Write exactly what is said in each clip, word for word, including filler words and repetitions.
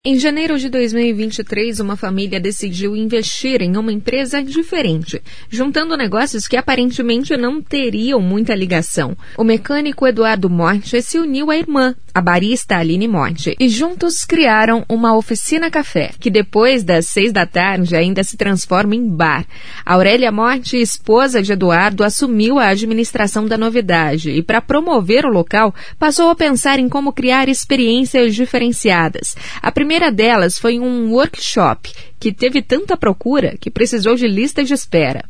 Em janeiro de dois mil e vinte e três, uma família decidiu investir em uma empresa diferente, juntando negócios que aparentemente não teriam muita ligação. O mecânico Eduardo Morte se uniu à irmã, a barista Aline Morte, e juntos criaram uma oficina café, que depois das seis da tarde ainda se transforma em bar. A Aurélia Morte, esposa de Eduardo, assumiu a administração da novidade e, para promover o local, passou a pensar em como criar experiências diferenciadas. A primeira delas foi um workshop, que teve tanta procura que precisou de lista de espera.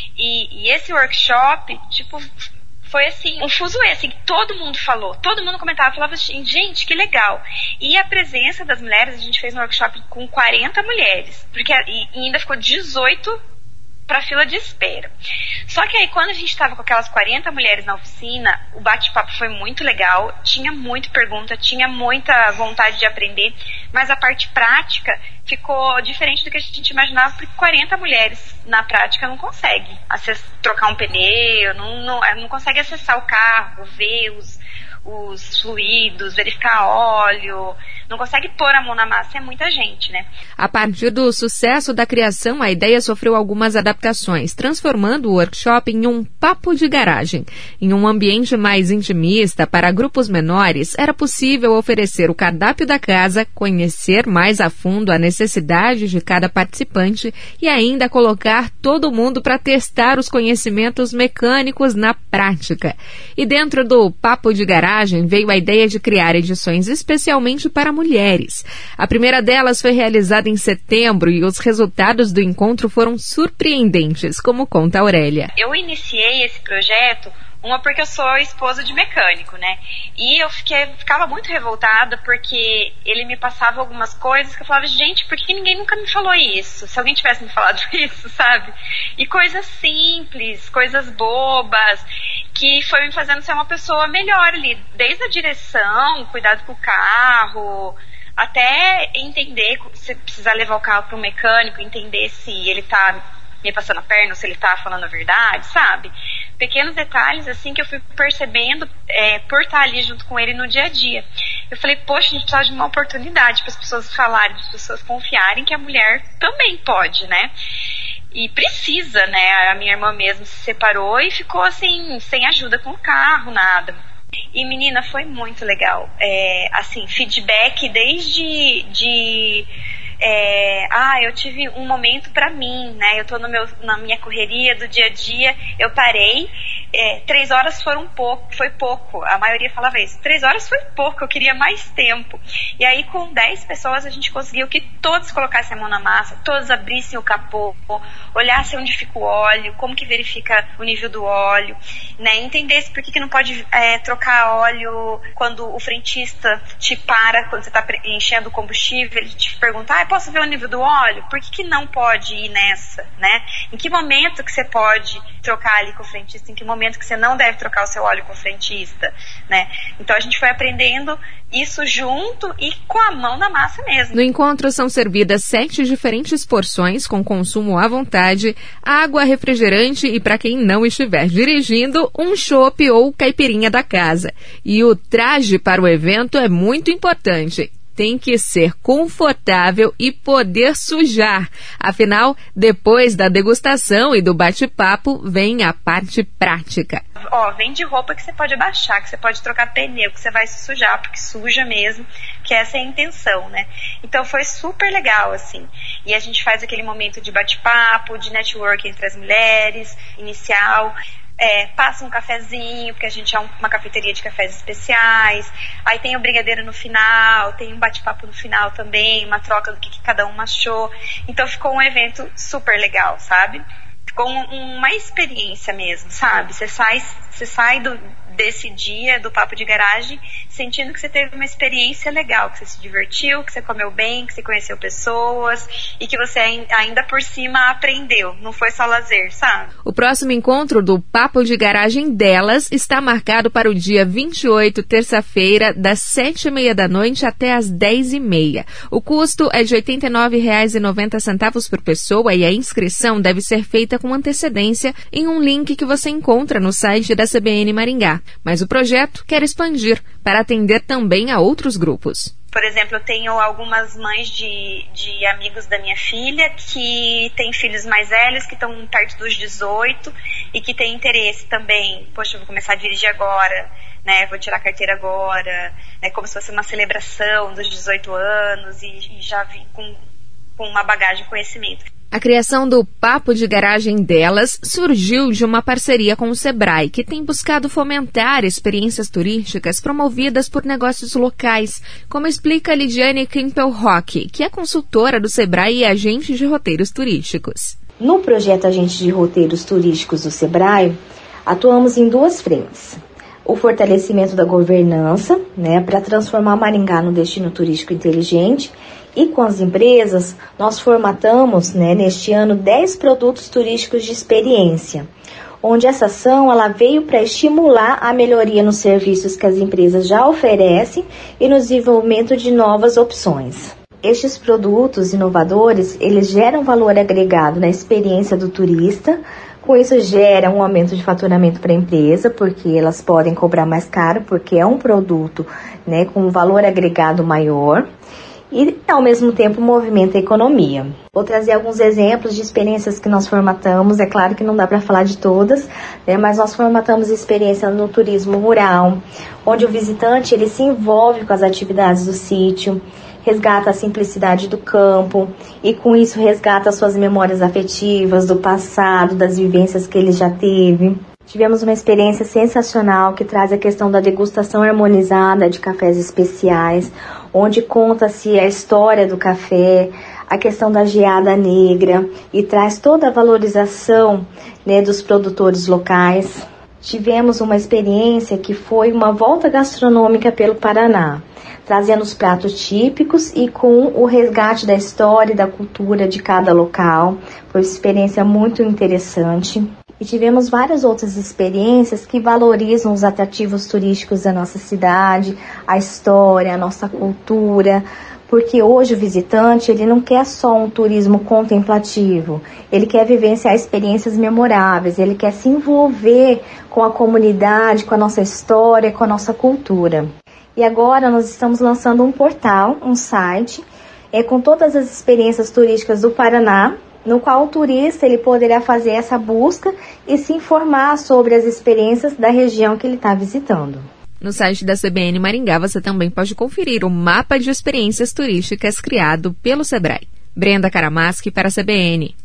E, e esse workshop, tipo, foi assim, um fuzuê, assim, todo mundo falou, todo mundo comentava, falava assim, gente, que legal. E a presença das mulheres, a gente fez um workshop com quarenta mulheres, porque e, e ainda ficou dezoito para fila de espera. Só que aí, quando a gente estava com aquelas quarenta mulheres na oficina, o bate-papo foi muito legal, tinha muita pergunta, tinha muita vontade de aprender, mas a parte prática ficou diferente do que a gente imaginava, porque quarenta mulheres na prática não consegue acess- trocar um pneu, não, não, não consegue acessar o carro, ver os, os fluidos, verificar óleo, não consegue pôr a mão na massa, é muita gente, né? A partir do sucesso da criação, a ideia sofreu algumas adaptações, transformando o workshop em um papo de garagem. Em um ambiente mais intimista, para grupos menores, era possível oferecer o cardápio da casa, conhecer mais a fundo a necessidade de cada participante e ainda colocar todo mundo para testar os conhecimentos mecânicos na prática. E dentro do papo de garagem veio a ideia de criar edições especialmente para mulheres. A primeira delas foi realizada em setembro e os resultados do encontro foram surpreendentes, como conta a Aurélia. Eu iniciei esse projeto, uma porque eu sou esposa de mecânico, né? E eu fiquei, ficava muito revoltada porque ele me passava algumas coisas que eu falava, gente, por que ninguém nunca me falou isso? Se alguém tivesse me falado isso, sabe? E coisas simples, coisas bobas, que foi me fazendo ser uma pessoa melhor ali, desde a direção, cuidado com o carro, até entender se precisar levar o carro para um mecânico, entender se ele tá me passando a perna, ou se ele tá falando a verdade, sabe? Pequenos detalhes, assim, que eu fui percebendo é, por estar ali junto com ele no dia a dia. Eu falei, poxa, a gente precisa de uma oportunidade para as pessoas falarem, para as pessoas confiarem que a mulher também pode, né? E precisa, né? A minha irmã mesmo se separou e ficou, assim, sem ajuda com o carro, nada. E, menina, foi muito legal. É, assim, feedback desde de... É, ah, eu tive um momento pra mim, né? Eu tô no meu, na minha correria do dia a dia, eu parei, é, três horas foram pouco, foi pouco, a maioria falava isso, três horas foi pouco, eu queria mais tempo. E aí com dez pessoas a gente conseguiu que todos colocassem a mão na massa, todos abrissem o capô, olhassem onde fica o óleo, como que verifica o nível do óleo, né? Entendesse por que, que não pode é, trocar óleo quando o frentista te para, quando você tá enchendo o combustível, ele te pergunta, ah, posso ver o nível do óleo? Por que, que não pode ir nessa, né? Em que momento que você pode trocar ali com o frentista? Em que momento que você não deve trocar o seu óleo com o frentista, né? Então a gente foi aprendendo isso junto e com a mão na massa mesmo. No encontro são servidas sete diferentes porções com consumo à vontade, água, refrigerante e, para quem não estiver dirigindo, um chopp ou caipirinha da casa. E o traje para o evento é muito importante. Tem que ser confortável e poder sujar. Afinal, depois da degustação e do bate-papo, vem a parte prática. Ó, vem de roupa que você pode abaixar, que você pode trocar pneu, que você vai se sujar, porque suja mesmo, que essa é a intenção, né? Então foi super legal, assim. E a gente faz aquele momento de bate-papo, de network entre as mulheres, inicial. É, passa um cafezinho, porque a gente é uma cafeteria de cafés especiais, aí tem o brigadeiro no final, tem um bate-papo no final também, uma troca do que, que cada um achou. Então ficou um evento super legal, sabe? Ficou um, uma experiência mesmo, sabe? Você sai, você sai do, desse dia, do papo de garagem, sentindo que você teve uma experiência legal, que você se divertiu, que você comeu bem, que você conheceu pessoas e que você ainda por cima aprendeu. Não foi só lazer, sabe? O próximo encontro do Papo de Garagem delas está marcado para o dia vinte e oito, terça-feira, das sete e meia da noite até as dez e meia. O custo é de oitenta e nove reais e noventa centavos por pessoa e a inscrição deve ser feita com antecedência em um link que você encontra no site da C B N Maringá. Mas o projeto quer expandir para atender também a outros grupos. Por exemplo, eu tenho algumas mães de, de amigos da minha filha que têm filhos mais velhos, que estão perto dos dezoito e que têm interesse também. Poxa, eu vou começar a dirigir agora, né? Vou tirar a carteira agora, né? Como se fosse uma celebração dos dezoito anos e, e já vim com, com uma bagagem de conhecimento. A criação do Papo de Garagem delas surgiu de uma parceria com o Sebrae, que tem buscado fomentar experiências turísticas promovidas por negócios locais, como explica Lidiane Kempel-Rock, que é consultora do Sebrae e agente de roteiros turísticos. No projeto Agente de Roteiros Turísticos do Sebrae, atuamos em duas frentes. O fortalecimento da governança, né, para transformar Maringá num destino turístico inteligente. E com as empresas, nós formatamos, né, neste ano dez produtos turísticos de experiência, onde essa ação ela veio para estimular a melhoria nos serviços que as empresas já oferecem e no desenvolvimento de novas opções. Estes produtos inovadores, eles geram valor agregado na experiência do turista. Com isso gera um aumento de faturamento para a empresa, porque elas podem cobrar mais caro, porque é um produto, né, com um valor agregado maior. E, ao mesmo tempo, movimenta a economia. Vou trazer alguns exemplos de experiências que nós formatamos. É claro que não dá para falar de todas, né, mas nós formatamos experiência no turismo rural, onde o visitante ele se envolve com as atividades do sítio, resgata a simplicidade do campo e, com isso, resgata suas memórias afetivas do passado, das vivências que ele já teve. Tivemos uma experiência sensacional que traz a questão da degustação harmonizada de cafés especiais, onde conta-se a história do café, a questão da geada negra e traz toda a valorização, né, dos produtores locais. Tivemos uma experiência que foi uma volta gastronômica pelo Paraná, trazendo os pratos típicos e com o resgate da história e da cultura de cada local. Foi uma experiência muito interessante. E tivemos várias outras experiências que valorizam os atrativos turísticos da nossa cidade, a história, a nossa cultura, porque hoje o visitante ele não quer só um turismo contemplativo, ele quer vivenciar experiências memoráveis, ele quer se envolver com a comunidade, com a nossa história, com a nossa cultura. E agora nós estamos lançando um portal, um site, é, com todas as experiências turísticas do Paraná, no qual o turista ele poderá fazer essa busca e se informar sobre as experiências da região que ele está visitando. No site da C B N Maringá você também pode conferir o mapa de experiências turísticas criado pelo Sebrae. Brenda Karamaschi para a C B N.